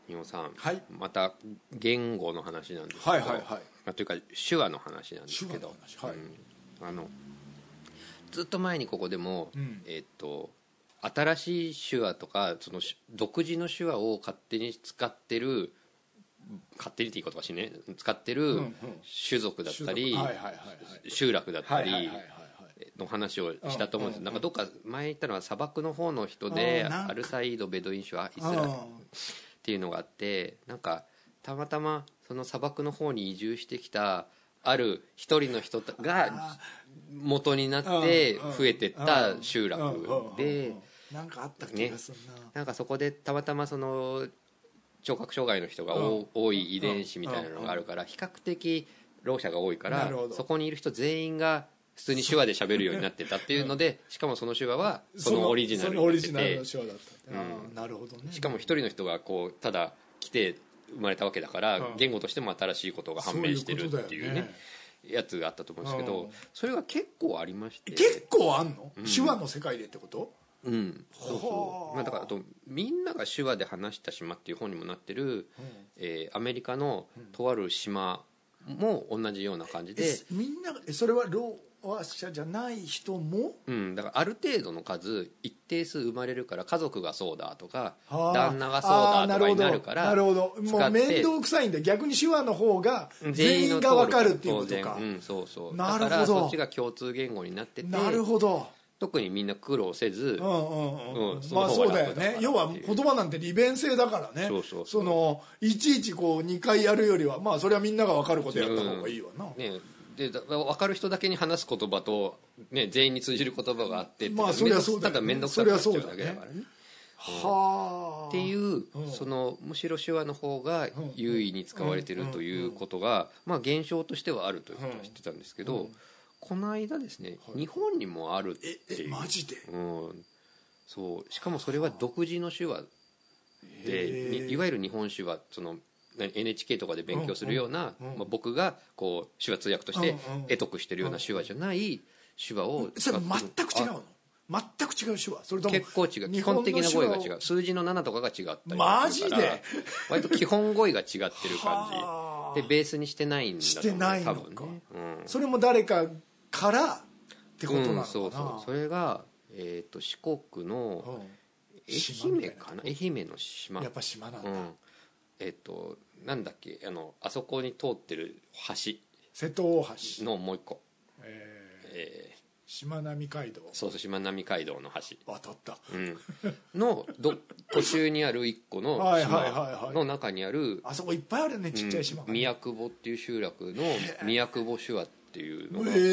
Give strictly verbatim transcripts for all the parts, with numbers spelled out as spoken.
日本さん、 はい、 また言語の話なんですけど、 はいはいはい、 まあ、というか手話の話なんですけど、 はい、 うん、あのずっと前にここでも、 うん、 えー、っと新しい手話とかその独自の手話を勝手に使ってる勝手にっていい言葉しね使ってる種族だったり集落だったりの話をしたと思うんです。なんかどっか前言ったのは砂漠の方の人でアルサイドベドイン種はイスラっていうのがあって、なんかたまたまその砂漠の方に移住してきたある一人の人が元になって増えてった集落で、 なんかあった気がするな、 ね、なんかそこでたまたまその聴覚障害の人が多い遺伝子みたいなのがあるから比較的ろう者が多いから、そこにいる人全員が普通に手話で喋るようになってたっていうので、しかもその手話はそのオリジナルになってて、 そのオリジナルの手話だった、うん、なるほどね。しかも一人の人がこうただ来て生まれたわけだから、言語としても新しいことが判明してるっていうねやつがあったと思うんですけど、それが結構ありまして。 結構あんの、うん、手話の世界でってこと？ うん、そうそう、まあ、だからあとみんなが手話で話した島っていう本にもなってる、うん、えー、アメリカのとある島も同じような感じで、 みんなそれはろう者じゃない人も、 うん、だからある程度の数一定数生まれるから家族がそうだとか旦那がそうだとかになるから、 なるほど、もう面倒くさいんだ、逆に手話の方が全員が分かるっていうことか、 うん、そうそう、 なるほど、 だからそっちが共通言語になってて、 なるほど、 特にみんな苦労せず、 うんうんうん、まあそうだよね。要は言葉なんて利便性だからね。 そうそうそう、 そのいちいちこうにかいやるよりは、まあそれはみんなが分かることやった方がいいわな。 うん、ね、で分かる人だけに話す言葉と、ね、全員に通じる言葉があって、 まあそれはそうだよね。 ただ面倒くさくなっちゃうだけだからね。 はあ、 っていう、そのむしろ手話の方が優位に使われてるということが、まあ現象としてはあるということは知ってたんですけど、この間ですね、はい、日本にもあるっていう。 ええマジで、 うん、そう、しかもそれは独自の手話で、いわゆる日本手話、その エヌエイチケー とかで勉強するような、うんうん、まあ、僕がこう手話通訳として得得してるような手話じゃない手話を使って、うん、それ全く違うの？全く違う手話？それとも結構違う、基本的な語彙が違う、数字のななとかが違ったりするから、 マジで割と基本語彙が違ってる感じでベースにしてないんだと思う。 してないのか、 多分ね、うん、それも誰かからってことなのかな、うん、 そうそう、それが、えー、と四国の愛媛かな、愛媛の島、 やっぱ島なんだ、うん、 えっ、ー、となんだっけ、あのあそこに通ってる橋、 瀬戸大橋のもう一個、 えーえーしまなみ海道、 そうそう、しまなみ海道の橋渡った、 うん、のど途中にある一個の島の中にある、 あそこいっぱいあるね、ちっちゃい島が、ね、 うん、宮久保っていう集落の宮久保手話っていうのがあって、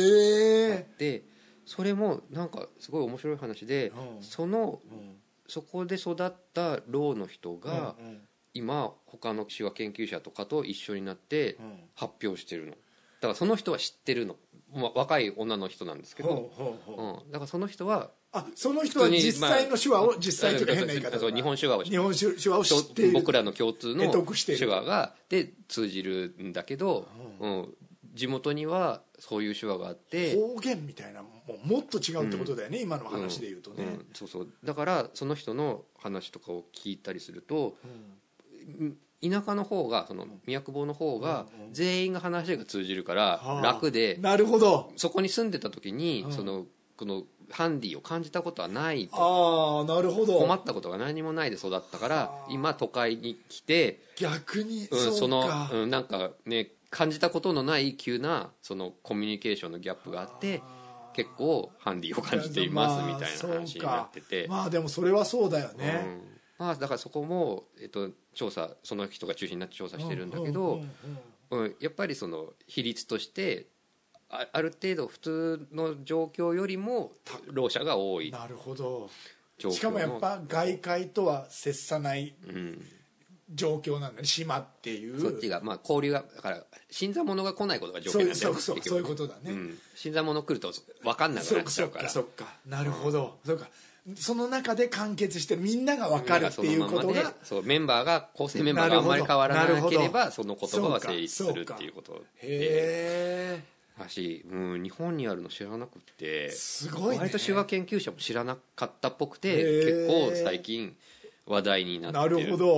えー、それもなんかすごい面白い話で、うん、その、うん、そこで育ったろうの人が、うんうん、今他の手話研究者とかと一緒になって発表してるのだからその人は知ってるの、まあ、若い女の人なんですけど、ほうほうほう、うん、だからその人はあその人は実際の手話を、まあ、実際というか変な言い方、 日本手話を日本手話を知っている、 僕らの共通の手話がで通じるんだけど、うん、地元にはそういう手話があって、 方言みたいなももっと違うってことだよね、うん、今の話で言うとね、 うんうん、そうそう、だからその人の話とかを聞いたりすると、うん、田舎の方がその宮久保の方が全員が話が通じるから楽で、 なるほど、 そこに住んでた時にそのこのハンディを感じたことはないと、 ああなるほど、 困ったことが何もないで育ったから今都会に来て逆に、 うん、その、うん、なんかね感じたことのない急なそのコミュニケーションのギャップがあって結構ハンディを感じていますみたいな話になってて、 まあでもそれはそうだよね、 うん、まあだからそこも、えっと、調査その人が中心になって調査してるんだけど、やっぱりその比率としてあ, ある程度普通の状況よりもろう者が多い。 なるほど。しかもやっぱ外界とは接さない状況なんだね、島っていう。 そっちがまあ交流がだから新参者が来ないことが条件なんだよ。 そうそうそう、そういうことだね、うん、 新参者来ると分かんなくなっちゃうから。 そっかそっか、なるほど、うん、そうか、その中で完結してみんなが分かるっていうことが、 まそうメンバーが構成メンバーがあんまり変わらなければその言葉は成立するっていうことで。へえ。し、うん、日本にあるの知らなくて、 すごいね、 割と手話研究者も知らなかったっぽくて結構最近話題になってる。 なるほど。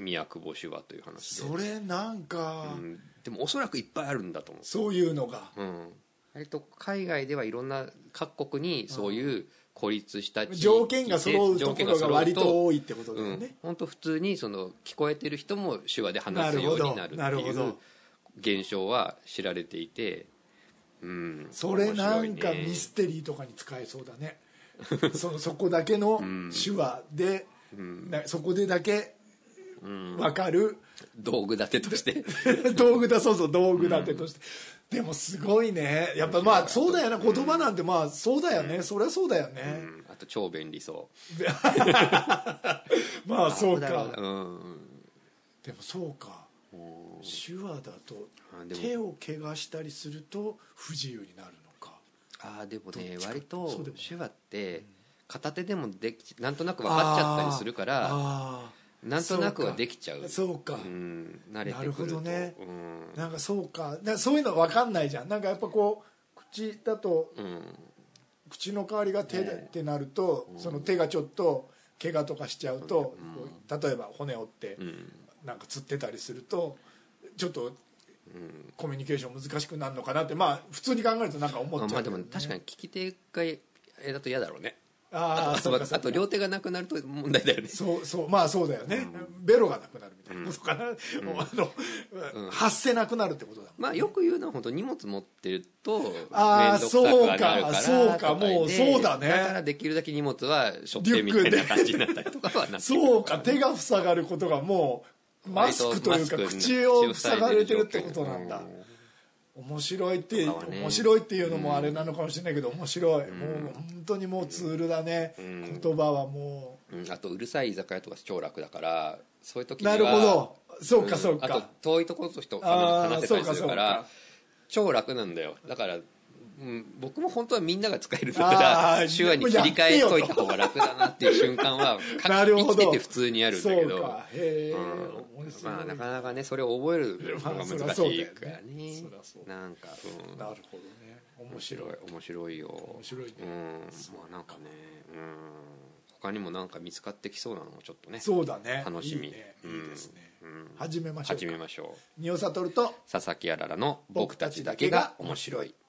宮久保手話という話で、 それなんか、 うん、でもおそらくいっぱいあるんだと思う、 そういうのが、 うん、割と海外ではいろんな各国にそういう孤立した地域条件が揃うところが割と多いってことだよね。 本当、うん、普通にその聞こえてる人も手話で話すようになるっていう現象は知られていて、うん、 それなんかミステリーとかに使えそうだねそのそこだけの手話で、うん、そこでだけ分かる、 うん、道具立てとして道具だそうそう道具立てとして、うん、でもすごいねやっぱまあそうだよな、言葉なんてまあそうだよね、うん、そりゃそうだよね、うん、 あと超便利そうまあそうか、 うん、 でもそうか、手話だと手を怪我したりすると不自由になるのか。 あでもね割と手話って片手でもできなんとなく分かっちゃったりするからなんとなくはできちゃう。 そうか、 うん、慣れてくると。なるほどね、 うん、 なんかそうか、かそういうの分かんないじゃん。なんかやっぱこう口だと、うん、口の代わりが手でってなると、うん、その手がちょっと怪我とかしちゃうと、うん、例えば骨折って、うん、なんかつってたりするとちょっと、うん、コミュニケーション難しくなるのかなってまあ普通に考えるとなんか思っちゃう、ね、 まあでも確かに利き手がだと嫌だろうね。 ああとあと両手がなくなると問題だよね。 そうそうまあそうだよね、うん、ベロがなくなるみたいなことかな、うん、あの、うん、発せなくなるってことだもんね。 まあよく言うのは本当荷物持ってると面倒くさくなるからそうかもうそうだね。 だからできるだけ荷物は背負ってみたいな感じになったりとかはなってそうか手が塞がることがもうマスクというか口を塞がれてるってことなんだ。面白いって、ね、面白いっていうのもあれなのかもしれないけど、面白い、うん、もう本当にもうツールだね、うん、言葉はもう、 うん、あとうるさい居酒屋とか超楽だからそういう時にはなるほどそうかそうか、 うん、あと遠いところと人話せたりするから超楽なんだよ。だからうん、僕も本当はみんなが使えるんだから手話に切り替えといた方が楽だなっていう瞬間は生きてて普通にあるんだけど、 そうかへうん、まあなかなかねそれを覚えるのが難しいからね、まあ、なんか、うん、 なるほどね面白い面白いよ面白いね、うん、まあなんかね、うん、他にもなんか見つかってきそうなのもちょっとねそうだね楽しみいいね、 うん、 いいですね、うん、始めましょう始めましょう。 仁尾悟と佐々木あららの僕たちだけが面白い。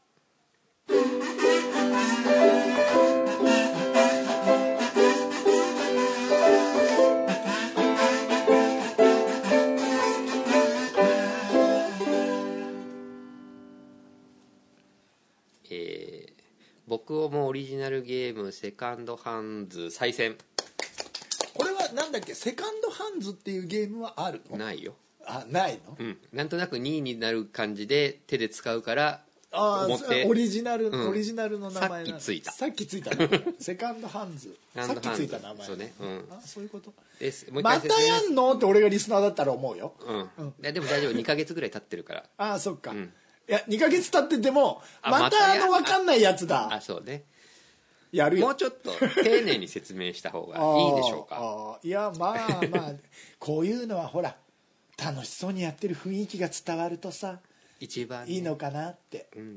えー、僕もオリジナルゲームセカンドハンズ再戦。 これはなんだっけセカンドハンズっていうゲームはあるの？ ないよ。 あないの、 うん、なんとなくにいになる感じで手で使うからあオリジナル、うん、オリジナルの名前さっきついたさっきついたセカンドハンズさっきついた名前そうね、うん、 あそういうことですもう一回またやんのって俺がリスナーだったら思うよ、 うんうん、いやでも大丈夫にかげつぐらい経ってるからあそっか、うん、いやにかげつ経っててもまたあの分かんないやつだあそうねやるよもうちょっと丁寧に説明した方がいいでしょうかあいやまあまあこういうのはほら楽しそうにやってる雰囲気が伝わるとさ一番、ね、 いいのかなって、うん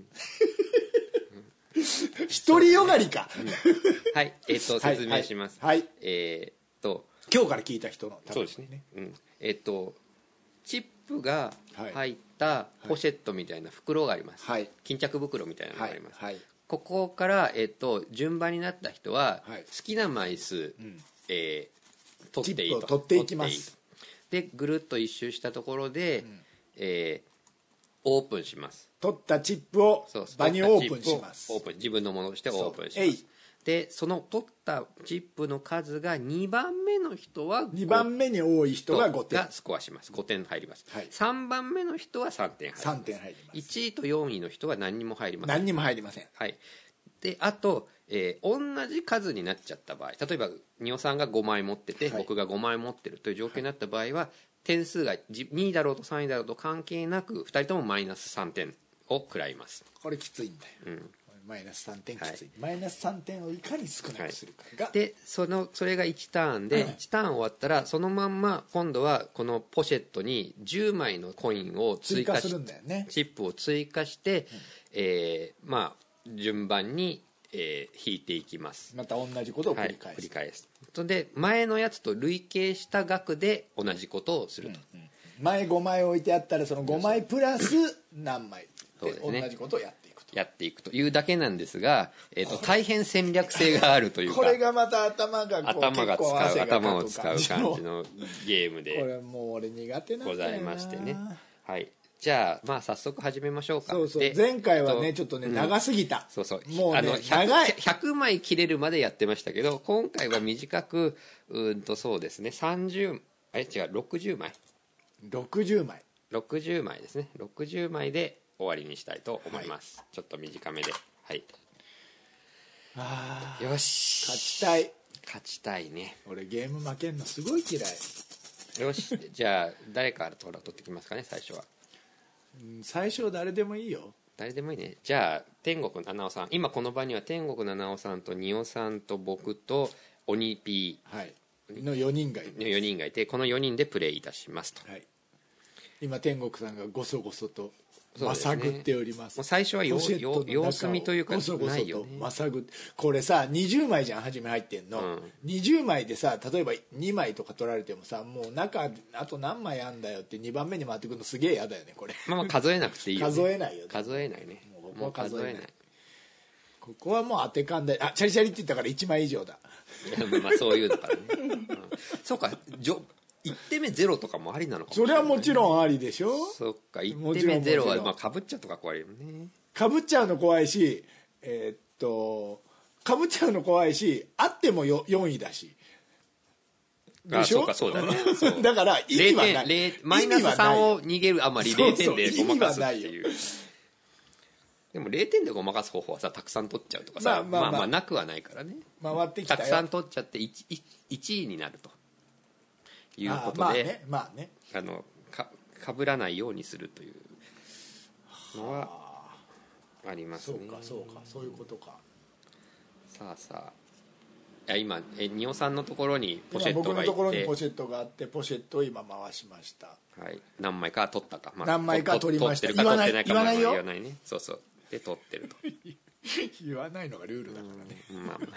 独りよがりか、うん、 はいえー、っと説明します、 はいはい、 えー、っと今日から聞いた人のそうですね、うん、えー、っとチップが入ったポシェットみたいな袋があります、はい、巾着袋みたいなのがあります、はいはい、ここから、えー、っと順番になった人は、はい、好きな枚数、うんえー、取っていいと取っていきますでぐるっと一周したところで、うんえーオープンします。 取ったチップを場にオープンします。 オープン自分のものとしてオープンします。でその取ったチップの数がにばんめの人はにばんめに多い人がごてんがスコアします。ごてん入ります、はい、さんばんめの人はさんてん入ります。 さんてん入ります。 いちいとよんいの人は何にも入りません。 何にも入りません。 はい。であと、えー、同じ数になっちゃった場合例えば仁尾さんがごまい持ってて、はい、僕がごまい持ってるという状況になった場合は、はい点数がにいだろうとさんいだろうと関係なくふたりともマイナスさんてんを食らいます。 これきついんだよ、うん、マイナスさんてんきつい、はい、マイナスさんてんをいかに少なくするかが、 はい、で そのそれがいちターンで、うん、いちターン終わったらそのまんま今度はこのポシェットにじゅうまいのコインを追加し追加するんだよね。 チップを追加して、うんえー、まあ順番に、 えー引いていきます。 また同じことを繰り返す、 はい、繰り返すで前のやつと累計した額で同じことをすると、 うんうん、前ごまい置いてあったらそのごまいプラス何枚で同じことをやっていくと、 やっていくというだけなんですが、えー、と大変戦略性があるというかこれがまた頭がこう頭が使う結構頭を使う感じのゲームでこれもう俺苦手なんだよなございましてね。はい、じゃあまあ早速始めましょうか。 そうそう前回はねちょっとね、うん、長すぎた。 そうそうもうねあの 100, 長いひゃくまい切れるまでやってましたけど今回は短くうんとそうですねさんじゅうあれ違うろくじゅうまいろくじゅうまいろくじゅうまいですねろくじゅうまいで終わりにしたいと思います、はい、ちょっと短めで。はいあよし勝ちたい勝ちたいね。 俺ゲーム負けんのすごい嫌い。 よしじゃあ誰から取ってきますかね最初は。 最初は誰でもいいよ。 誰でもいいね。じゃあ天国七尾さん今この場には天国七尾さんと仁尾さんと僕と鬼 P、 はい、のよにんがいます。 よにんがいてこのよにんでプレイいたしますと、 はい、今天国さんがごそごそとまさぐっております。 もう最初はよよ様子見というかごそごそないよね。 まさぐこれさにじゅうまいじゃん初め入ってんの、うん、にじゅうまいでさ例えばにまいとか取られてもさもう中あと何枚あんだよってにばんめに回ってくるのすげえ嫌だよねこれ。 まあまあ数えなくていいよね。 数えないよね。 数えないね。 もう数えない。ここはもう当て勘であチャリチャリって言ったからいちまい以上だ。 まあそういうのからね、うん、そうかじょいってんめゼロとかもありなのかもしれない、ね、 それはもちろんありでしょ。 そっかいってんめゼロはまあかぶっちゃうとか怖いよね。 かぶっちゃうの怖いしえー、っとかぶっちゃうの怖いしあってもよよんいだしでしょ。 あそうかそうだねだから意味はないマイナスさんを逃げるあまりれいてんでごまかすっていう。でもれいてんでごまかす方法はさたくさん取っちゃうとかさ、まあまあ、まあまあなくはないからね。 回ってきたよたくさん取っちゃって 1, いちいになるということでまあねまあねあの か, かぶらないようにするというのはありますね。 そうかそうかそういうことか。 さあさあいや今え仁尾さんのところにポシェットがいて僕のところにポシェットがあってポシェットを今回しました。 はい、何枚か取ったか、まあ、 何枚か取りました。 取ってるか取ってないか言わないよ。 言わないね。そうそうで取ってると言わないのがルールだからね。 まあまあ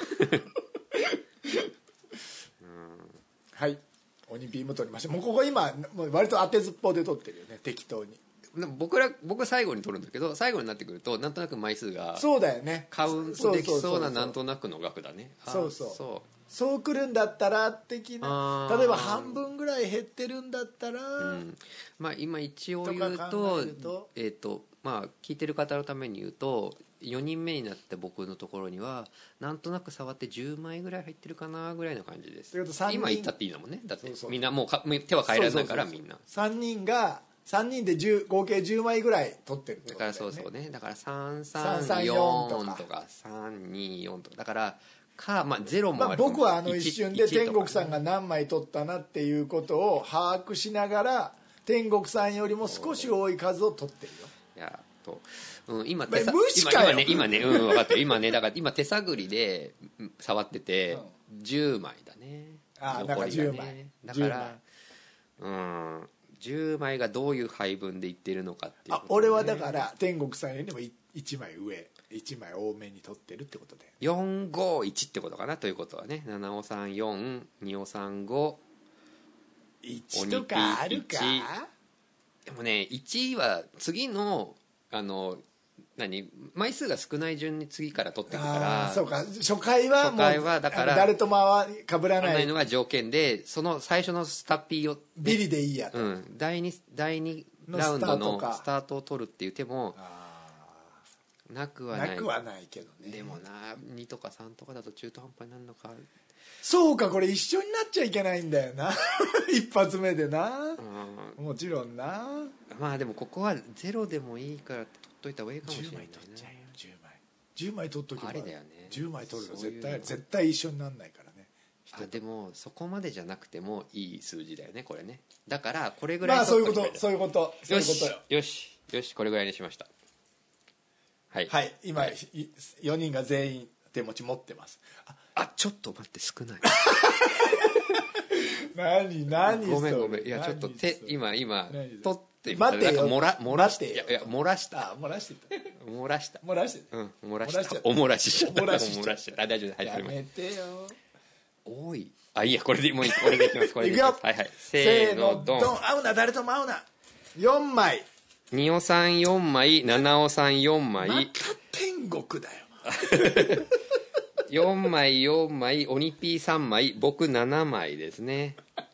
はい鬼ビーム取りました。もうここ今もう割と当てずっぽうで取ってるよね適当に。 僕ら僕は最後に取るんだけど最後になってくるとなんとなく枚数がそうだよねカウントできそうななんとなくの額だね。 そうそうそうそうくるんだったら的な例えば半分ぐらい減ってるんだったら、うん、 まあ今一応言うとえっとまあ聞いてる方のために言うとよにんめになって僕のところにはなんとなく触ってじゅうまいぐらい入ってるかなぐらいの感じです。今言ったっていいんだもんね。だってみんなもうか手は変えられないからみんなさんにんがさんにんでじゅう合計じゅうまいぐらい取ってるってことだよね。 だからそうそうねだからさんさんよんとかさんによんとかだからか、まあ、ゼロもあるかもしれない。 僕はあの一瞬で天国さんが何枚取ったなっていうことを把握しながら天国さんよりも少し多い数を取ってるよ。 いやと、うん、今手さ無視かよ今ね今ね、うん、分かったよ今ねだから今手探りで触っててじゅうまいだね。 ああだからじゅうまいだからうんじゅうまいがどういう配分でいってるのかっていう、ね、 あ俺はだから天国さんよりもいちまい上いちまい多めに取ってるってことでよんごいちってことかな。ということはね七尾さんよんに尾さんごいちとかあるか。 でもねいちいは次のあの何枚数が少ない順に次から取っていくからそうか初回はもう初回はだから誰ともかぶらないのが条件でその最初のスタピーを、ね、 ビリでいいやと、 うん、だいにラウンドのスタートを取るっていう手もなくはない。 なくはないけどね。 でもなにとかさんとかだと中途半端になるのか。 そうかこれ一緒になっちゃいけないんだよな一発目でな、うん、もちろんな。 まあでもここはゼロでもいいから取っといた方がいいかもしれないね。 じゅうまい取っちゃうよじゅうまいじゅうまい取っとけばあれだよね。 じゅうまい取るの絶対絶対一緒にならないからね。 あでもそこまでじゃなくてもいい数字だよねこれね。だからこれぐらいまあそういうことそういうことよしよしよしこれぐらいにしました。はい、 はい、今、はい、よにんが全員手持ち持ってます。 ああちょっと待って少ない何何ごめんごめんいやちょっと手今今取って待ってよなんか漏ら漏らしていいやいや漏らしたあ漏らしてた漏らした漏らしてうん漏らしたお漏らししちゃったお漏らししちゃったお漏らしちゃった大丈夫やめてよ多いあいいやこれでもういいこれでいきますこれでいきますはいはいせーのドン合うな誰とも合うなよんまいにおさんよんまいななおさんよんまいまた天国だよよんまいよんまい鬼 Pさんまい僕ななまいですね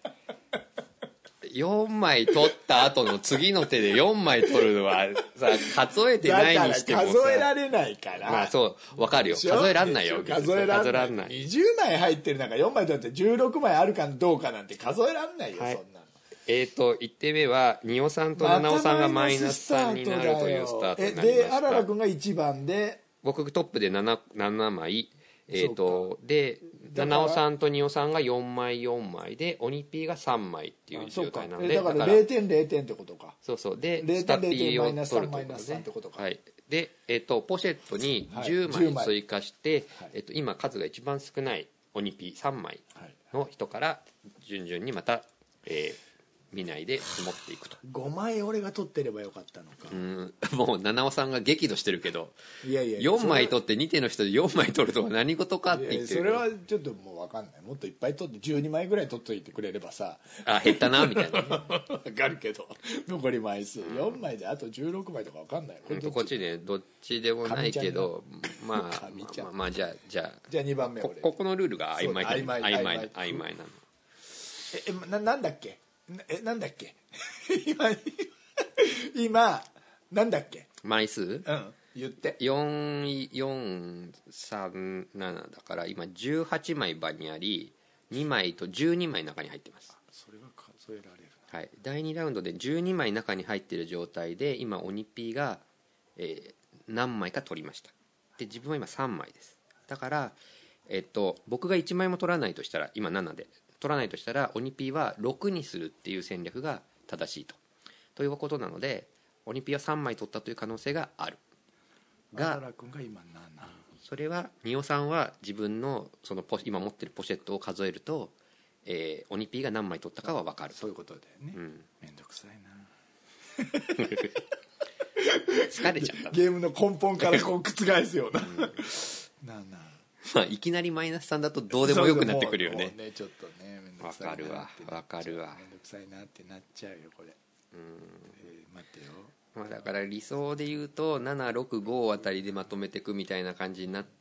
よんまい取った後の次の手でよんまい取るのはさ数えてないにしてもさ数えられないからまあそう分かるよ数えらんないよ数えらんないんないにじゅうまい入ってる中よんまい取ってじゅうろくまいあるかどうかなんて数えらんないよ、はい、そんなのえーといってんめはにおさんとななおさんがマイナスさんになるというスタートになりました。 であらら君がいちばんで僕トップで 7, ななまい、えーとでななおさんとにおさんがよんまいよんまいで鬼 P がさんまいっていう状態なのでだから れいてんれいてんってことかそうそうでスタピーを取るということで、 はい、で、えーとポシェットにじゅうまい追加して、はいえー、と今数が一番少ない鬼 Pさんまいの人から順々にまた、えー見ないで積もっていくとごまい俺が取ってればよかったのかうんもう七尾さんが激怒してるけどいやいやよんまい取ってに手の人でよんまい取るとは何事かって言ってるそれはちょっともう分かんないもっといっぱい取ってじゅうにまいぐらい取っといてくれればさあ減ったなみたいな、ね、 分かるけど残り枚数、うん、よんまいであとじゅうろくまいとか分かんないこ, こっちねどっちでもないけどまあまあ、まあ、まあじゃあじゃあじゃあにばんめこここのルールが曖昧曖昧曖昧曖昧なのええななんだっけえなんだっけ今今なんだっけ枚数うん言ってよんよんさんななだから今じゅうはちまい場にありにまいとじゅうにまい中に入ってます。 それが数えられる、 はい、だいにラウンドでじゅうにまい中に入っている状態で今鬼 P が、えー、何枚か取りましたで自分は今さんまいですだから、えっと、僕がいちまいも取らないとしたら今ななで取らないとしたら鬼 P はろくにするっていう戦略が正しいとということなので鬼 P はさんまい取ったという可能性があるがそれは仁尾さんは自分のそのポ今持ってるポシェットを数えると、えー、鬼 P が何枚取ったかは分かるそういうことだよね、うん、めんどくさいな疲れちゃったゲームの根本からこう覆すような、うん、なあなあまあいきなりマイナスさんだとどうでもよくなってくるよね。 ねちょっとねめんどくさいなってわかるわわかるわめんどくさいなってなっちゃうよこれ。うん、えー、待ってよ。 まあだから理想で言うとななろくごあたりでまとめていくみたいな感じになって、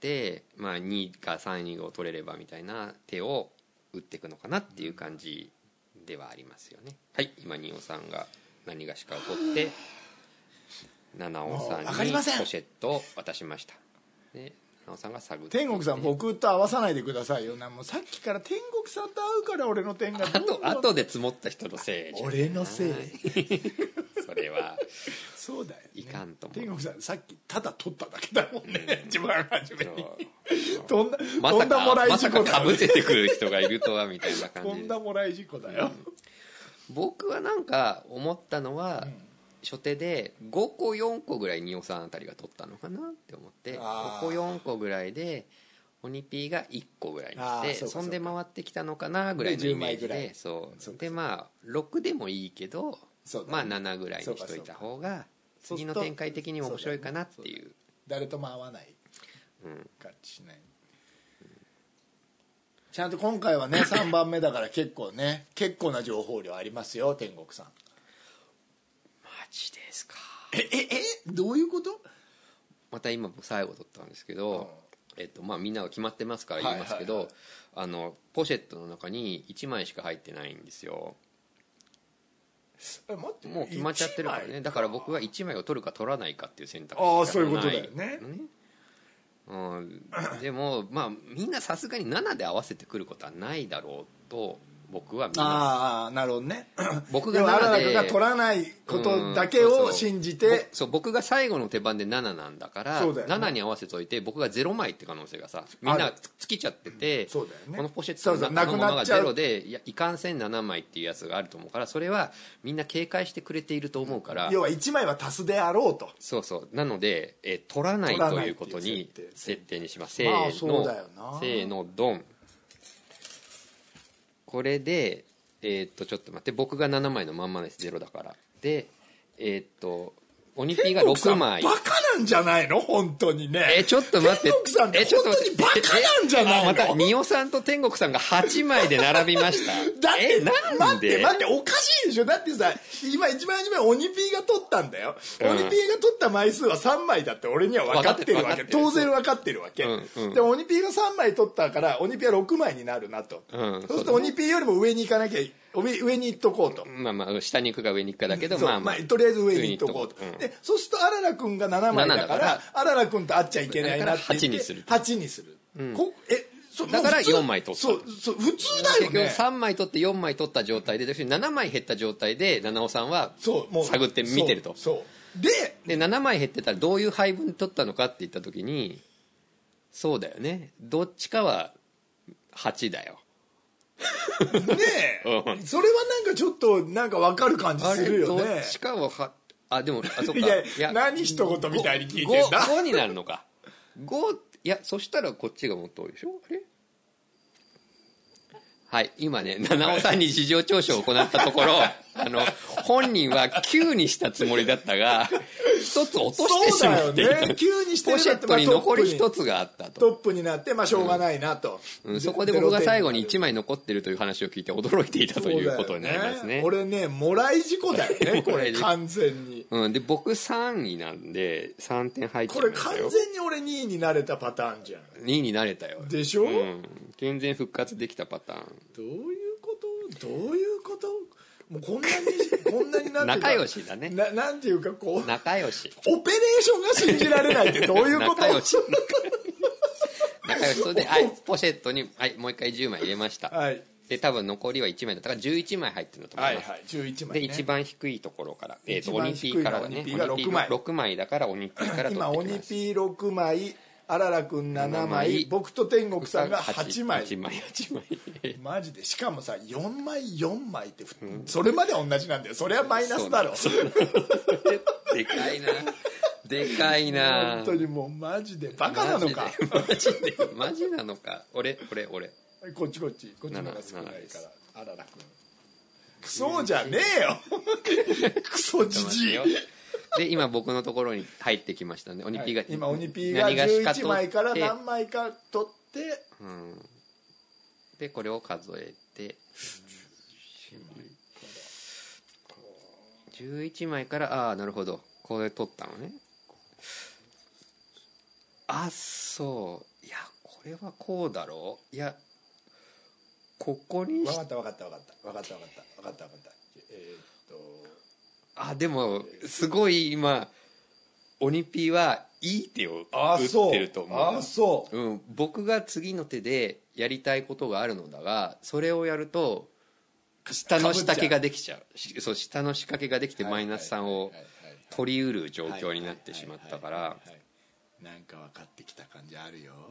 まあにかさんいを取れればみたいな手を打っていくのかなっていう感じではありますよね。はい今仁尾さんが何がしかを取って七尾さんにポシェットを渡しました。でさんが探って、 天国さん僕と合わさないでくださいよなもうさっきから天国さんと会うから俺の点がどんどんあと後で積もった人のせいじゃ俺のせいそれはそうだよ、ね、 いかんと思う天国さんさっきただ取っただけだもんね、うん、一番初めにとんだまさかもらい事故だ、ね、まさかかぶせてくる人がいるとはみたいな感じとんだもらい事故だよ、 うん、僕はなんか思ったのは、うん初手でごこよんこぐらい仁尾さんあたりが取ったのかなって思ってごこよんこぐらいで鬼 P がいっこぐらいにしてそんで回ってきたのかなぐらいのイメージでそうでまあろくでもいいけど、ね、まあななぐらいにしといた方が次の展開的にも面白いかなっていう誰とも合わない感じしない、うん、ちゃんと今回はねさんばんめだから結構ね結構な情報量ありますよ天国さんマジですかえええどういうことまた今最後取ったんですけど、うんえっとまあ、みんなが決まってますから言いますけど、はいはいはい、あのポシェットの中にいちまいしか入ってないんですよえ待ってもう決まっちゃってるからねだから僕はいちまいを取るか取らないかっていう選択肢しかないああそういうことだよね、 うん、でもまあみんなさすがにななで合わせてくることはないだろうと僕は見ますああなるほどね僕がななでが取らないことだけを信じて、うん、そうそうそう僕が最後の手番でなななんだからだ、ね、ななに合わせといて僕がゼロまいって可能性がさみんな尽きちゃっててそうだよ、ね、 このポシェットの中のものがゼロでいやいかんせんななまいっていうやつがあると思うからそれはみんな警戒してくれていると思うから要はいちまいは足すであろうとそうそうなので、え取らないということに設定にしますせーの、まあ、せーのドンこれでえー、っとちょっと待って僕がななまいのまんまですゼロだからでえー、っと鬼 P がろくまいバカなんじゃないの本当にね。 えちょっと待って、 天国さんって本当にバカなんじゃないの。 また仁尾さんと天国さんがはちまいで並びましただってえなんで待って待っておかしいでしょ。だってさ今一番初め鬼ピーが取ったんだよ、うん、鬼ピーが取った枚数はさんまいだって俺には分かってるわけ、当然分かってるわけ、うんうん、で鬼ピーがさんまい取ったから鬼ピーはろくまいになるなと、うん、そうすると鬼ピーよりも上に行かなきゃ上, 上に行っとこうと、 まあまあ下に行くか上に行くかだけど、まあまあ、 まあ、とりあえず上に行っとこうと、うん、でそうするとあららくんがななまいだからあららくんと会っちゃいけないなって言ってはちにするはちにする、うん、こえそだからよんまい取った。 そうそう普通だよね。 結局さんまい取ってよんまい取った状態でななまい減った状態で七尾さんは探って見てると。 そうそうででななまい減ってたらどういう配分取ったのかって言った時にそうだよね、どっちかははちだよねえ、うん、それはなんかちょっとなんか分かる感じするよね。 どっちかははあでもあそっかいやいや何一言みたいに聞いてんだ。 ご, ごになるのかごいやそしたらこっちがもっと多いでしょ。あれはい今ね七尾さんに事情聴取を行ったところあの本人はきゅうにしたつもりだったが一つ落としてしまっていた。そうだよね、 きゅうにしてるポシェットに残り一つがあったと。 トップになってまあしょうがないなと、 うんうん、そこで僕が最後にいちまい残ってるという話を聞いて驚いていたということになりますね。 俺ねもらい事故だよねこれ完全に、 うん、で僕さんいなんでさんてん入っちゃいましたよ。 これ完全に俺にいになれたパターンじゃん。 にいになれたよでしょ、うん、 全然復活できたパターン。 どういうことどういうこともうこんなにこんなになって仲良しだね。 ななんていうかこう仲良しオペレーションが信じられないってどういうこと仲良し仲良し。それで、はい、ポシェットに、はい、もう一回じゅうまい入れました、はい、で多分残りはいちまいだったからじゅういちまい入ってると思います、はいはい、 じゅういちまい、ね、 で一番低いところから、えー、と鬼ピーからだね。 鬼ピーがろくまいろくまいだから鬼ピーから取ってきます。 今鬼ピーろくまいあららくんななまい僕と天国さんがはちまい。はちまいはちまいマジでしかもさよんまいよんまいって、うん、それまで同じなんだよ。それはマイナスだろ。 でかいなでかいな本当にもうマジでバカなのかマジでマジなのか。俺俺俺こっちこっちこっちの方が少ないからあららくんクソじゃねえよクソじじいで今僕のところに入ってきましたね。鬼ピーが、はい、 今鬼ピーがじゅういちまいから何枚か取って、うん、 でこれを数えてじゅういちまいからああなるほどこれ取ったのね。あそういやこれはこうだろう。いやここに分かった分かった分かった分かった分かった分かった分かったえー、っとあでもすごい今鬼ピーはいい手を打ってると思う。 あそう、 うん、僕が次の手でやりたいことがあるのだがそれをやると下の仕掛けができちゃう。そう下の仕掛けができてマイナスさんを取りうる状況になってしまったからなんか分かってきた感じあるよ。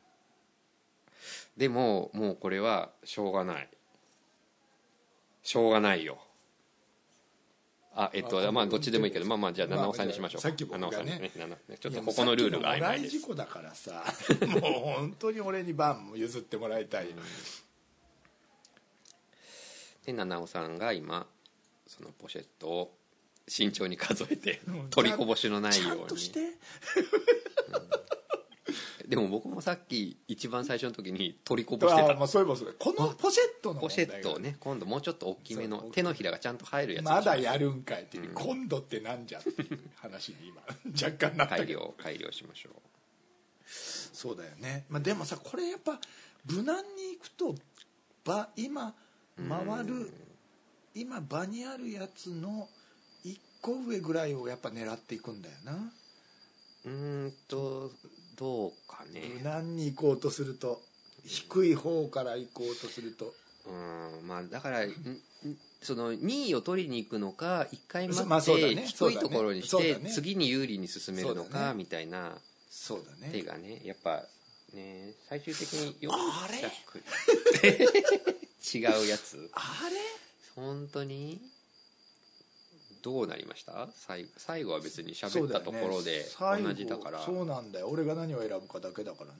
でももうこれはしょうがないしょうがないよ。あえっとまあどっちでもいいけどまあまあじゃあ七尾さんにしましょう。 さっき僕がねちょっとここのルールが曖昧です。 もらい事故だからさもう本当に俺に番も譲ってもらいたい、うん、 で七尾さんが今そのポシェットを慎重に数えて取りこぼしのないようにちゃんとして、うんでも僕もさっき一番最初の時に取りこぼしてた。 あ、まあ、そういえばそれこのポシェットのポシェットをね今度もうちょっと大きめの手のひらがちゃんと入るやつまだやるんかいっていう、うん、今度ってなんじゃっていう話に今若干なったけど改良改良しましょう。 そうだよね、まあ、でもさこれやっぱ無難にいくと場今回る今場にあるやつのいっこ上ぐらいをやっぱ狙っていくんだよな。 うーんとどうかね。 無難に行こうとすると低い方から行こうとするとうんまあだからそのにいを取りに行くのかいっかい待まあって低いところにして次に有利に進めるのかみたいな手がねやっぱね最終的によん着違うやつあれ本当にどうなりました？最後、最後は別に喋ったところで同じだからそう,、ね、そうなんだよ俺が何を選ぶかだけだからね、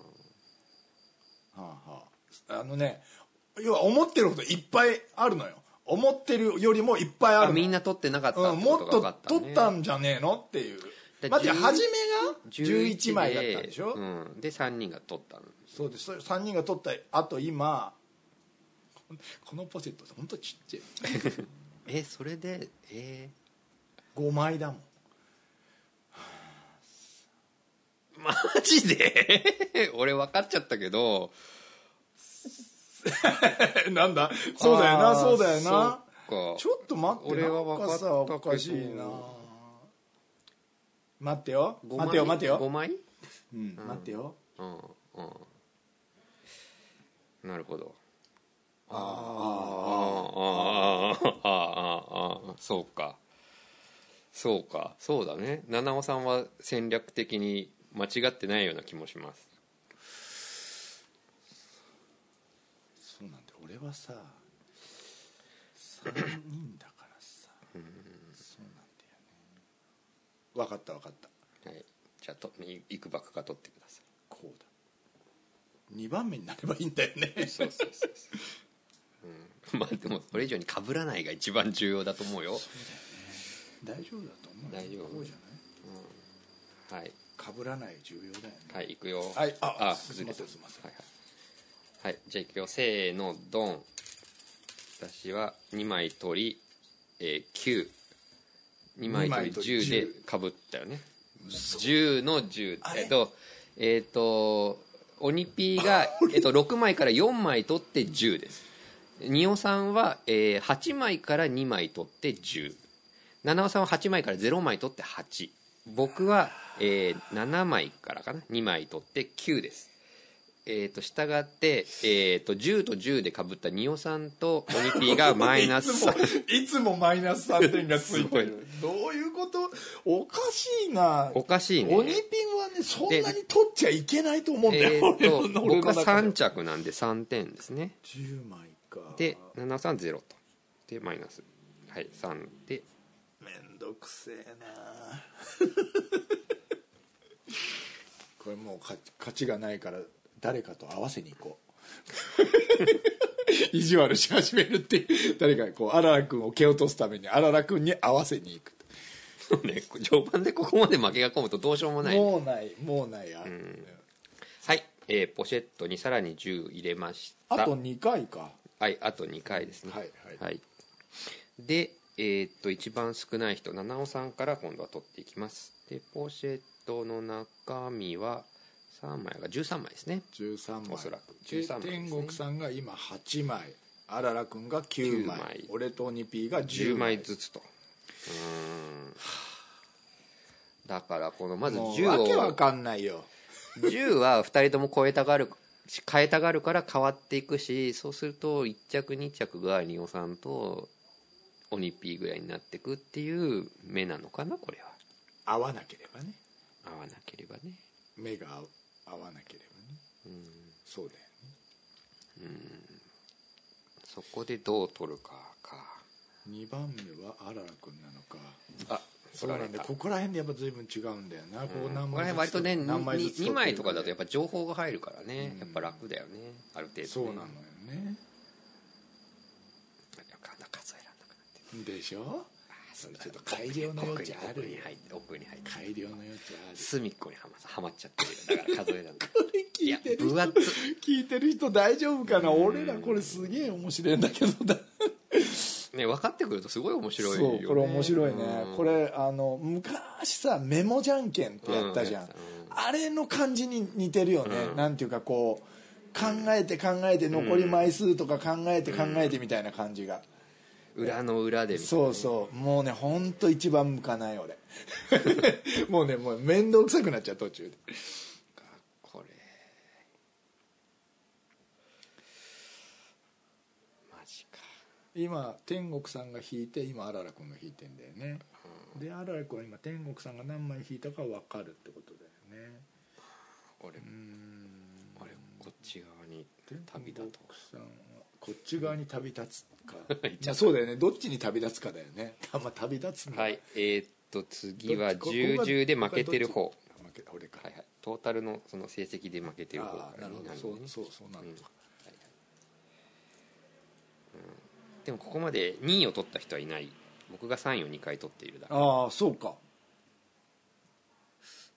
うんはあはあ、あのね要は思ってることいっぱいあるのよ。思ってるよりもいっぱいあるの。 あみんな取ってなかったってことが分かった、ね、 もっと取ったんじゃねえのっていう。 待って初めがじゅういちまいだったんでしょ、 うん、でさんにんが取ったの。 そうです。さんにんが取ったあと今このポシェット本当ちっちゃいえそれでえー、ごまいだもん。 マジで俺分かっちゃったけどなんだそうだよなそうだよな。 そっかちょっと待って、 俺は分かったけどなんかさおかしいな。待ってよご待ってよ待ってよごまい、 うん、待ってよ、 うんうん、なるほど。 ああああああああああそうかそうかそうだね。七尾さんは戦略的に間違ってないような気もします。 そうなんだ俺はささんにんだからさ、うん、そうなんだよね。分かった分かった、 はい、じゃあといくばくか取ってください。 こうだにばんめになればいいんだよねそうそうそうそう、うん、まあでもそれ以上に被らないが一番重要だと思うよ。 そうだよね大丈夫だと思う。 大丈夫こうじゃない、うん、はい被らない重要だよね。 はい行くよ。 はいああすみませんすみません。 はいはい、はい、じゃあ行くよせーのドン。私はにまい取り、えー、きゅうにまい取りじゅうでかぶったよね。じゅうのじゅうえっとえっ、ー、と鬼ピーが、えっと、ろくまいからよんまい取ってじゅうです。仁尾さんは、えー、はちまいからにまい取ってじゅう。七尾さんははちまいからゼロまい取ってはち。僕は、えー、ななまいからかなにまい取ってきゅうです。えー、としたがって、えー、とじゅうとじゅうでかぶった仁尾さんと鬼ピーがマイナスさんいつもマイナスさんてんがついてるどういうこと。おかしいな。 おかしいね。 鬼ピンはねそんなに取っちゃいけないと思うんだよ、 えー、と僕はさん着なんでさんてんですね。 じゅうまいか。 で七尾さんゼロとでマイナス、はい、さんでめんどくせえなこれもう勝ちがないから誰かと合わせに行こう意地悪し始めるって誰かこうあららくんを蹴落とすためにあららくんに合わせに行く。 そうね、序盤でここまで負けが込むとどうしようもない、ね、 もうないもうないや、うん、 はい、えー、ポシェットにさらにじゅう入れました。 あとにかいか。 はいあとにかいですね。 はいはい、 はい、でえー、っと一番少ない人七尾さんから今度は取っていきます。でポシェットの中身はさんまいがじゅうさんまいですね。 じゅうさんまいおそらくじゅうさんまいですね。 天国さんが今はちまい、あららくんがきゅうまい、きゅうまい俺とにピーがじゅうまい、 じゅうまいずつと。うーんだからこのまずじゅうをわけわかんないよじゅうはふたりとも超えたがる変えたがるから変わっていくし、そうするといっ着に着が仁尾さんと鬼ピーぐらいになっていくっていう目なのかな。これは合わなければね合わなければね目が合う合わなければね、うん、そうだよね。 うんそこでどう取るかか。 にばんめはあららくんなのか。 あそうなんでここら辺でやっぱ随分違うんだよな、うん、こう何枚ずつ割とねにまいとかだとやっぱ情報が入るからね、うん、やっぱ楽だよねある程度、ね、 そうなのよね。 数えらんなくなってるでしょ。ちょっと改良の余地あるよ。 奥に入って改良の余地ある。 隅っこには ま, はまっちゃってるよ。だから数えらんないこれ聞いてる人分厚聞いてる人大丈夫かな。俺らこれすげえ面白いんだけどだね、分かってくるとすごい面白いよね。 そうこれ面白いね、うん、これあの昔さメモじゃんけんってやったじゃん、うんうん、あれの感じに似てるよね、うん、なんていうかこう考えて考えて残り枚数とか考えて考えてみたいな感じが、 うん、裏の裏でみたいな、 そうそうもうねほんと一番向かない俺もうねもう面倒くさくなっちゃう途中で。 これマジか。 今天国さんが引いて今あららくんが引いてんだよね、うん、であららくんは今天国さんが何枚引いたか分かるってことだよね。 俺うん俺こっち側に旅立とう。 さんはこっち側に旅立つかまあそうだよねどっちに旅立つかだよね。まあ旅立つんだ。 はいえー、っと次はじゅうじゅうで負けてる方。 負け俺か、 はいはい、トータルのその成績で負けてる方からになる、ね、 そうそうそうなんだ、うんはいはいうん、でもここまでにいを取った人はいない。僕がさんいをにかい取っているだけ。 ああそうか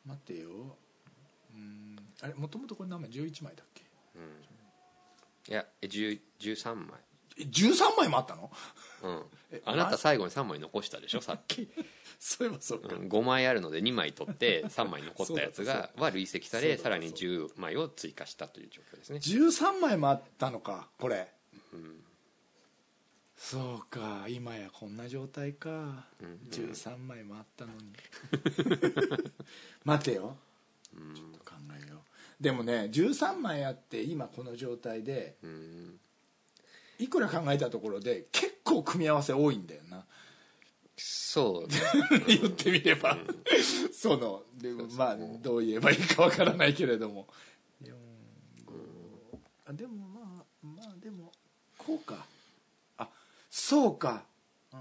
待てよ、うん、あれもともとこれ何枚じゅういちまいだっけ、 うん、いやじゅう、じゅうさんまい。 えじゅうさんまいもあったの？ うん、あなた最後にさんまい残したでしょさっきそういえばそうか、 うん、ごまいあるのでにまい取ってさんまい残ったやつがは累積されさらにじゅうまいを追加したという状況ですね。 じゅうさんまいもあったのかこれ、うん、そうか今やこんな状態か、うんうん、じゅうさんまいもあったのに待てよ、うん、ちょっと考えよう。でもねじゅうさんまいあって今この状態で、うん、いくら考えたところで結構組み合わせ多いんだよな。 そう言ってみれば、うん、そのでもまあどう言えばいいかわからないけれどもよん、ご、あでもまあまあでもこうか、あそうか、うん、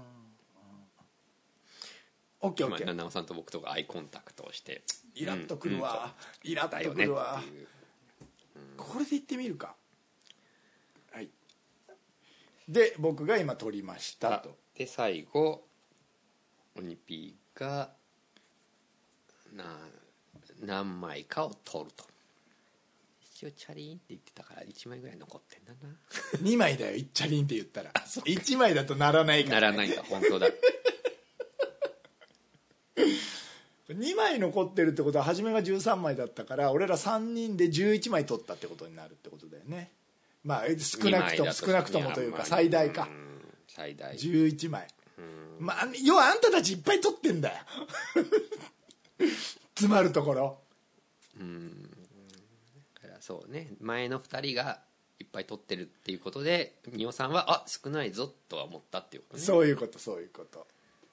オッケーオッケー。 七尾さんと僕とかアイコンタクトをしてイラッとくるわ、うん、イラッとくるわ、ねうん、これで言ってみるか。はいで僕が今取りましたと。 で最後鬼ピーがな何枚かを取ると。一応チャリーンって言ってたからいちまいぐらい残ってんだなにまいだよチャリーンって言ったらいちまいだとならないから、ね、 ならないんだ本当だにまい残ってるってことは初めがじゅうさんまいだったから俺らさんにんでじゅういちまい取ったってことになるってことだよね。まあ少なくとも少なくともというか最大か、 最大じゅういちまい、まあ要はあんたたちいっぱい取ってんだよ詰まるところ。 うんだからそうね前のふたりがいっぱい取ってるっていうことで仁尾さんはあ少ないぞとは思ったっていうことね。 そういうことそういうこと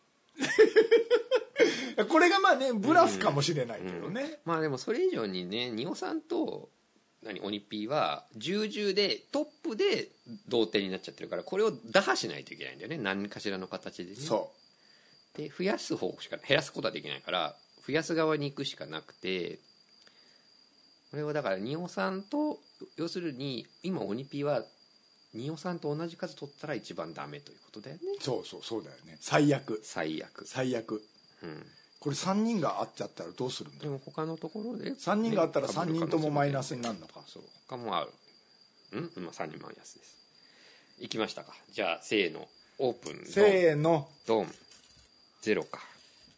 これがまあねブラフかもしれないけどね、うんうん、 まあでもそれ以上にね仁尾さんと何鬼ピーはじゅうじゅうでトップで同点になっちゃってるからこれを打破しないといけないんだよね何かしらの形でね。そうで増やす方しか減らすことはできないから増やす側に行くしかなくてこれをだから仁尾さんと要するに今鬼ピーは仁尾さんと同じ数取ったら一番ダメということだよね。 そうそうそうだよね。最悪最悪最悪、うん、これさんにんがあっちゃったらどうするんだ。 でも他のところでさんにんがあったらさんにんともマイナスになるのか。 そう他もあるうん今さんにんマイナスです。いきましたか。じゃあせーのオープン。 せーのドンゼロか。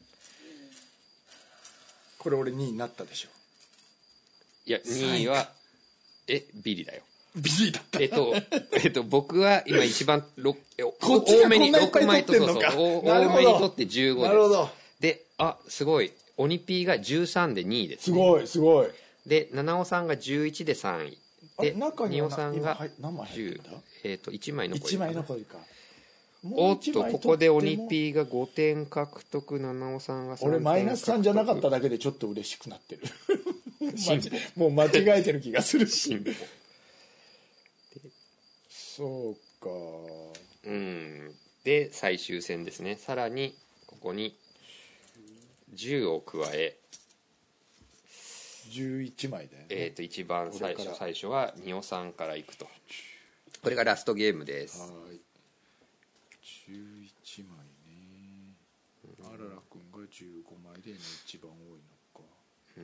これ俺にいになったでしょ。 いやにいはえビリだよ。 ビリだった。 えっとえっと僕は今一番ろこっちがこんないっぱい取ってんのか。 多めに取ってじゅうごです。 なるほど。 であすごい鬼ピーがじゅうさんでにいです、 ね、すごいすごい。 で七尾さんがじゅういちでさんいで仁尾さんがじゅうえっといちまい残りいちまい残りか。 おっとここで鬼ピーがごてん獲得七尾さんがさんてん獲得。 俺マイナスさんじゃなかっただけでちょっと嬉しくなってるもう間違えてる気がするしそうかうんで最終戦ですね。さらにここにじゅうを加えじゅういちまいだよね。 えっと一番最初最初は仁尾さんからいくと。これがラストゲームです。 はいじゅういちまいね。あららくんがじゅうごまいで一番多いのか。うん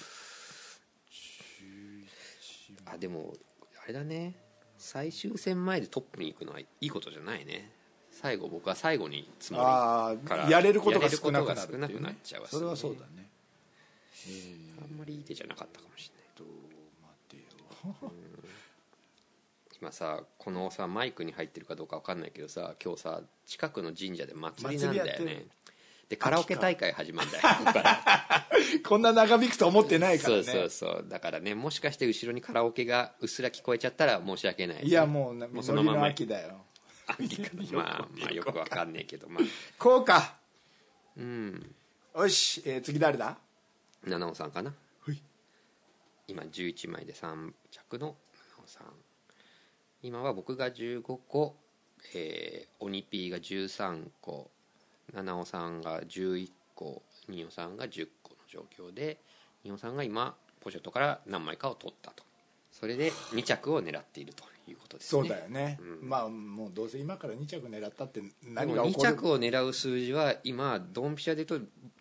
じゅういちまい。 あでもあれだね最終戦前でトップに行くのはいいことじゃないね。最後僕は最後に積もるからやれることが少なくなるっていう、ね、 少なくなっちゃうわ、ね、 それはそうだね、 えー、あんまりいい手じゃなかったかもしれないと待てよ今さこのさマイクに入ってるかどうか分かんないけどさ今日さ近くの神社で祭りなんだよね。でカラオケ大会始まるんだよこんな長引くと思ってないからね。 そうそうそうだからねもしかして後ろにカラオケがうっすら聞こえちゃったら申し訳ない、ね、 いやもうもうそのまま秋だよ秋かまあまあよく分かんねえけどまあこうかうんよし、えー、次誰だ。 七尾さんかな。今じゅういちまいでさん着の七尾さん。今は僕がじゅうごこ、えー、鬼ピーがじゅうさんこ七尾さんがじゅういっこ仁尾さんがじゅっこの状況で仁尾さんが今ポシェットから何枚かを取ったと。それでに着を狙っているということですね。 そうだよね、うん、まあもうどうせ今からに着狙ったって何が起こる。 に着を狙う数字は今ドンピシャで言うと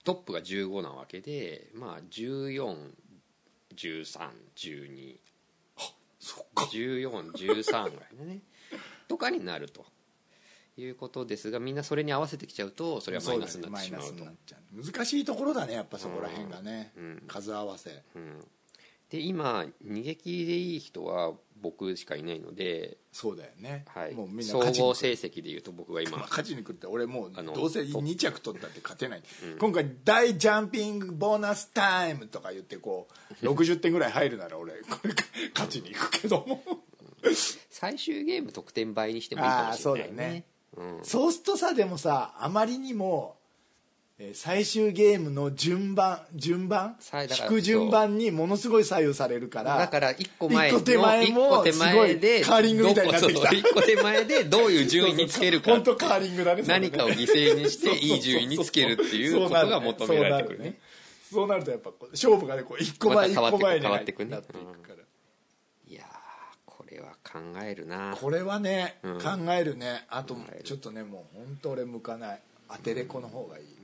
トップがじゅうごなわけで、まあじゅうよん、じゅうさん、じゅうに、 そっかじゅうよん、じゅうさんぐらいだねとかになるということですが、みんなそれに合わせてきちゃうとそれはマイナスになってしまうと。 そうだね、マイナスになっちゃう。難しいところだねやっぱそこら辺がね、 うん、 数合わせ、 うん、で今逃げ切りでいい人は僕しかいないので、 そうだよね、 はい、 もうみんな総合成績でいうと僕が今勝ちにくって、俺もうあのどうせに着取ったって勝てない、 うん、 今回大ジャンピングボーナスタイムとか言ってこうろくじゅってんぐらい入るなら俺これ勝ちにいくけども最終ゲーム得点倍にしてもいいかもしれないね。 あ、そうだね、 うん、 そうするとさ、でもさあまりにも最終ゲームの順番順番引く順番にものすごい左右されるから、 だからいっこまえのいっこ手前もすごいカーリングみたいになってきた。 いっこ手前でどういう順位につけるか、 本当カーリングだね。 何かを犠牲にしていい順位につけるっていうことが求められてくるね。 そうなるとやっぱ勝負がねこういっこまえいっこまえになっていくから、 いやこれは考えるな。 これはね、 うん、 考えるね。あとちょっとねもう本当俺向かない、アテレコの方がいい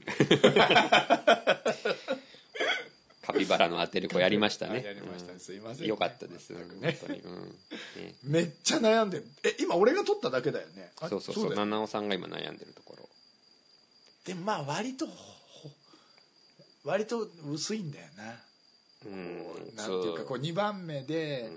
カピバラのアテレコやりましたね。 やりましたね、うん、すいません、 ね、よかったです、ね、本当に、うんね、 めっちゃ悩んでる。え今俺が取っただけだよね。 そうそうそう、七尾さんが今悩んでるところでまあ割と割と薄いんだよな、うん、なんていうかこうにばんめで、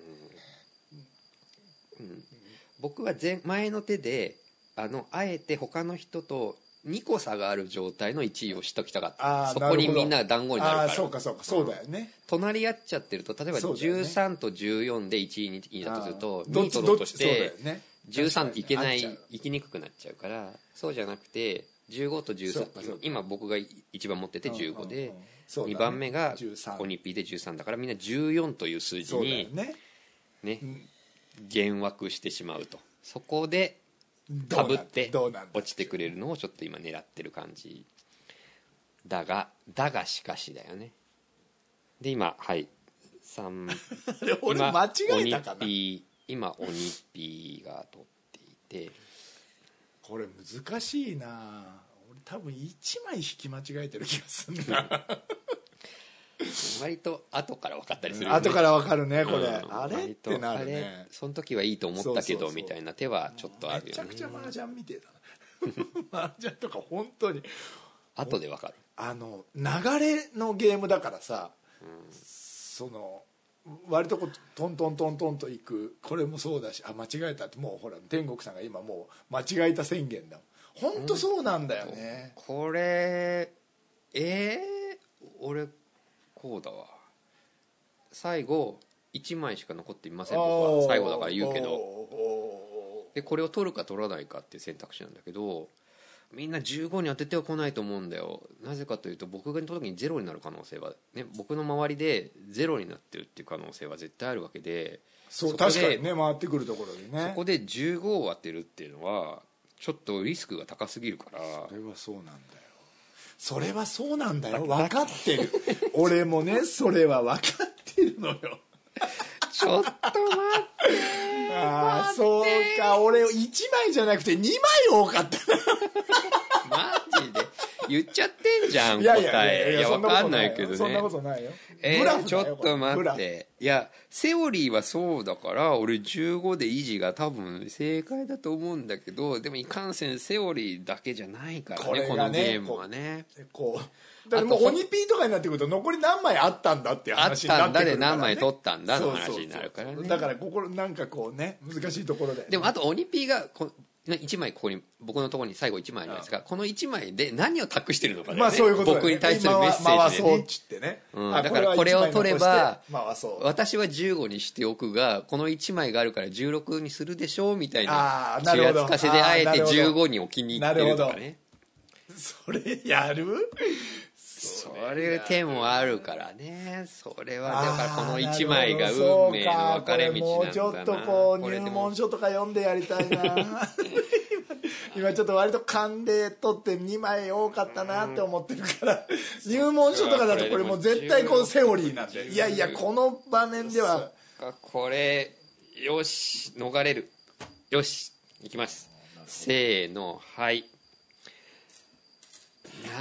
うんうん、僕は前前の手であのあえて他の人とにこ差がある状態のいちいをしときたかった。そこにみんなが団子になるから。 あそうかそうか、そうだよね、うん、 隣り合っちゃってると、例えばじゅうさんとじゅうよんでいちいにいだとするとにい取ろうとしてね、 じゅうさんいけない、いきにくくなっちゃうから、そうじゃなくてじゅうごとじゅうさん、今僕が一番持っててじゅうごで、うんうんうん、にばんめがオニピーでじゅうさんだから、みんなじゅうよんという数字にね、ね、うん、減枠してしまうと。そこでかぶって落ちてくれるのをちょっと今狙ってる感じだが、だがしかしだよね。で今はいさん俺間違えたかな。 今オニピーが取っていて、 これ難しいな。俺多分いちまい引き間違えてる気がするな割と後から分かったりするよね。後から分かるねこれ、うん、あれってなるね。 あれその時はいいと思ったけどみたいな手はちょっとあるよね。 めちゃくちゃ麻雀みてえだな麻雀とか本当に後で分かる。 あの流れのゲームだからさ、うん、その割とこうトントントントンといく。これもそうだし、あ間違えたって、もうほら天国さんが今もう間違えた宣言だ。本当そうなんだよね、 うん、これえー、俺こうだわ。最後いちまいしか残っていません。僕は最後だから言うけど、でこれを取るか取らないかっていう選択肢なんだけど、みんなじゅうごに当てては来ないと思うんだよ。なぜかというと、僕が取った時にゼロになる可能性は、ね、僕の周りでゼロになってるっていう可能性は絶対あるわけで、 そう、確かにね、回ってくるところでね、 そこでじゅうごを当てるっていうのはちょっとリスクが高すぎるから。 それはそうなんだよ。それはそうなんだよ。分かってる俺もねそれは分かってるのよちょっと待ってああそうか、俺いちまいじゃなくてにまい多かったマジで言っちゃってんじゃん答え。いやいやいやいや、分かんないけどね。 そんなことないよ。 えー、ちょっと待って、いやセオリーはそうだから、俺じゅうごで維持が多分正解だと思うんだけど、でもいかんせんセオリーだけじゃないからね、これがね、このゲームはね。 こうだからもう鬼ピーとかになってくると残り何枚あったんだっていう話になってくるから、ね、あったんだで何枚取ったんだの話になるからね。 そうそうそう、だからここなんかこうね難しいところで、ね、 でもあと鬼ピーがこいちまいここに僕のところに最後いちまいありますが、このいちまいで何を託してるのかね、 まあそういうことだよね、 僕に対するメッセージでね、 回そうっちってね、 うん、だからこれを取れば私はじゅうごにしておくが、このいちまいがあるからじゅうろくにするでしょうみたいなちらつかせであえてじゅうごに置きに行ってるとかね。 それやる？ そういう手もあるからね。それはだからこのいちまいが運命の分かれ道なんだな。 もうちょっとこう入門書とか読んでやりたいな今ちょっと割と勘で取ってにまい多かったなって思ってるから、入門書とかだとこれもう絶対このセオリーなんで、いやいやこの場面ではこれよし逃れる。よしいきます。せーの、はい。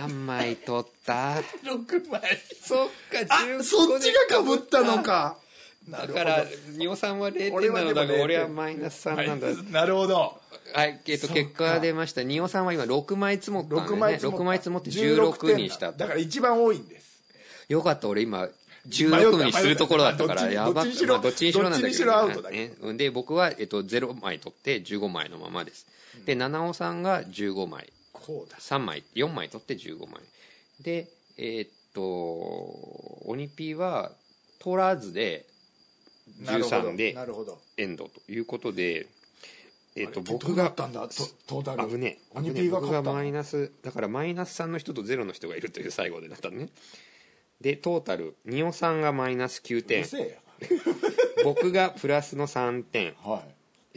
何枚取った？ ろくまい。 そっか、 あ、そっちがかぶったのか。 だから仁尾さんはれいてんなのだが俺はマイナスさんなんだ。 なるほど。 はい、えっと結果が出ました。仁尾さんは今ろくまい積もったんでね。ろくまい積もってじゅうろくにした。 だから一番多いんです。 よかった、俺今じゅうろくにするところだったから、やばっ。どっちにしろ、 どっちにしろなんだけど、ね、 で僕は、えっと、ゼロまい取ってじゅうごまいのままです。で七尾さんがじゅうごまい、 こうだ、 さんまいよんまい取ってじゅうごまいで、えー、っと鬼ピーは取らずでじゅうさんでエンドということで、えー、っと僕がトータル危ねえ、危ねえ、僕がマイナスだからマイナスさんの人とゼロの人がいるという最後でだったね。でトータル仁尾さんがマイナスきゅうてん、僕がプラスのさんてん、はい、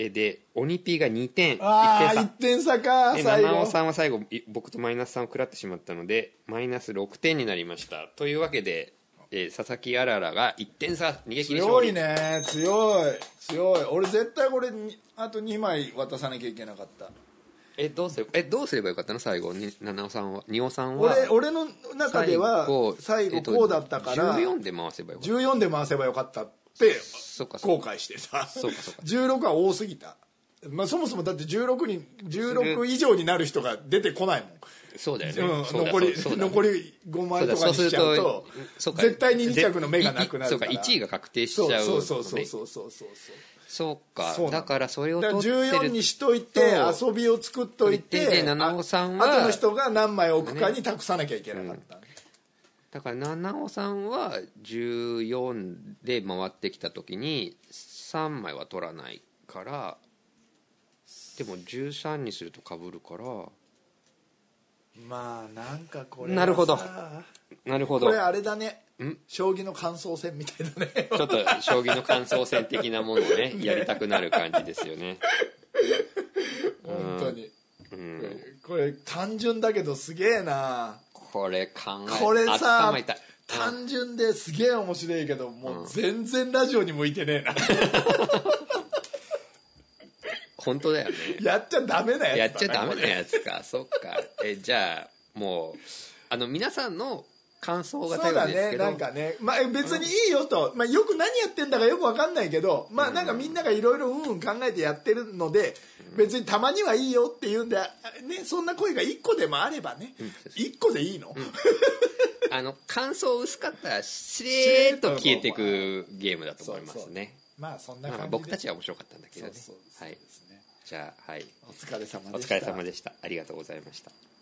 で鬼ピーがにてん、 ああいってん差か。 で七尾さんは最後僕とマイナスさんを食らってしまったのでマイナスろくてんになりました。というわけで、えー、佐々木あららがいってん差逃げ切り勝利。 強いね、強い強い。俺絶対これあとにまい渡さなきゃいけなかった。 えどうすればえどうすればよかったの最後に七尾さんは仁尾さんは。 俺俺の中では最後こうだったから、えっと、 じゅうよんで回せばよかった。 じゅうよんで回せばよかったって後悔してさ。 そうかそうかじゅうろくは多すぎた。まあ、そもそもだってじゅうろくにじゅうろく以上になる人が出てこないもん。 そうだよね、 うん、残り残りごまいとかにしちゃうと絶対にに着の目がなくなるから。 そうかいちいが確定しちゃう、ね、 そうそうそうそうそうそうそうか。だからそれを取ってるじゅうよんにしといて遊びを作っといて、 で七尾さんは後の人が何枚置くかに託さなきゃいけなかった、ね、うん、 だから七尾さんはじゅうよんで回ってきた時にさんまいは取らないから、でもじゅうさんにすると被るから、 まあなんかこれなるほどなるほど、 これあれだね、将棋の感想戦みたいだね。 ちょっと将棋の感想戦的なものをねやりたくなる感じですよね。 本当に、うん、これ単純だけどすげえな。 これ考えこれさ単純ですげえ面白いけどもう全然ラジオに向いてねえな。 本当だよね。 やっちゃダメなやつだ、ね、 やっちゃダメなやつか。そっか。えじゃあもうあの皆さんの感想が頼りですけど。 そうだね、なんかね、まあ、別にいいよと、まあ、よく何やってんだかよく分かんないけど、まあ、なんかみんながいろいろうんうん考えてやってるので、別にたまにはいいよっていうんで、ね、そんな声がいっこでもあればね、うん、いっこでいいの、うん、 あの感想薄かったらしれーっと消えていくゲームだと思いますね。そうそう、 まあそんな感じで、まあ、 僕たちは面白かったんだけどね。 そうそうそうですね。 はい、じゃあ、はい、 お疲れ様でした。 お疲れ様でした。ありがとうございました。